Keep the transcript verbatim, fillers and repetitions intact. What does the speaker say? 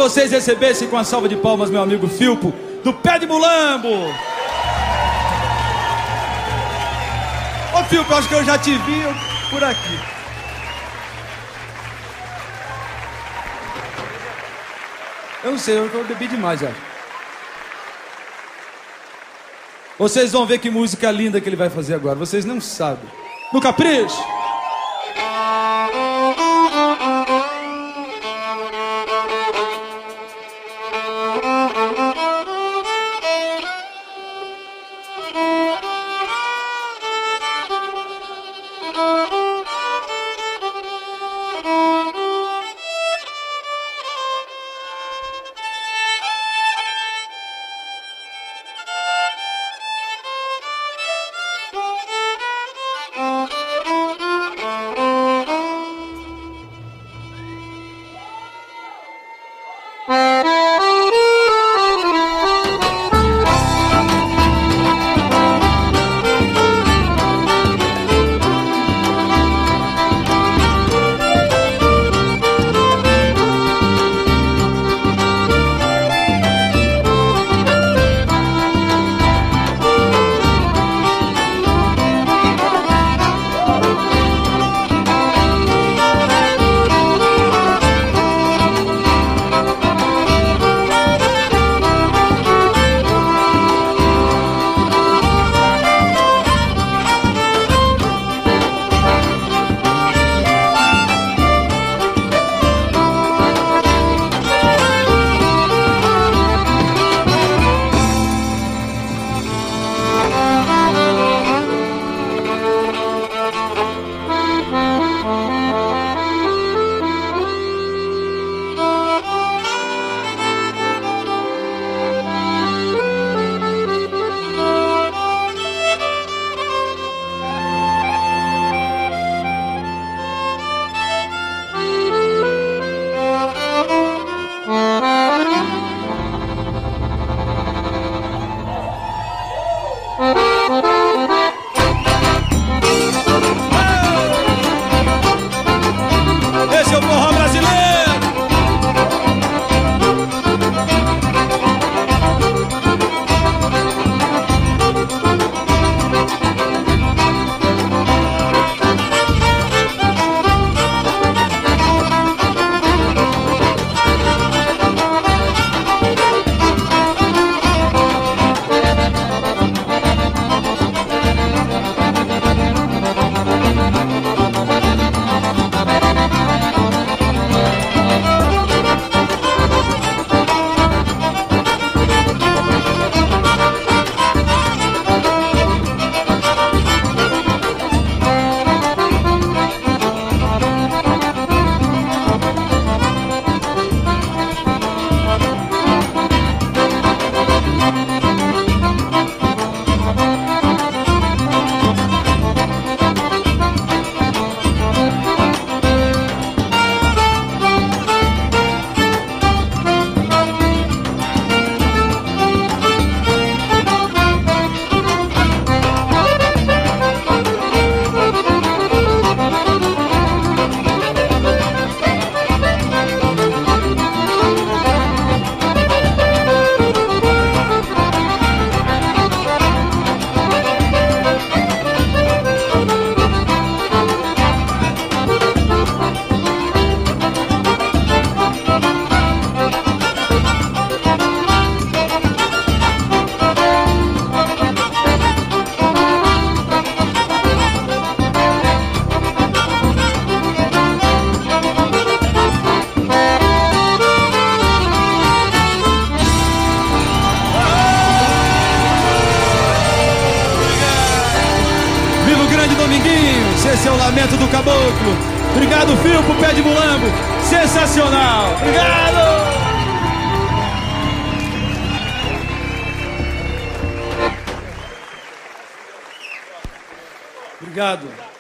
vocês recebessem com a salva de palmas meu amigo Filpo, do Pé de Mulambo. Ô Filpo, eu acho que eu já te vi por aqui. Eu não sei, eu bebi demais, já. Vocês vão ver que música linda que ele vai fazer agora. Vocês não sabem. No Capricho! Esse é o forró brasileiro! Dominguinhos, esse é o Lamento do Caboclo. Obrigado, filho, pro Pé de Mulambo. Sensacional. Obrigado. Obrigado.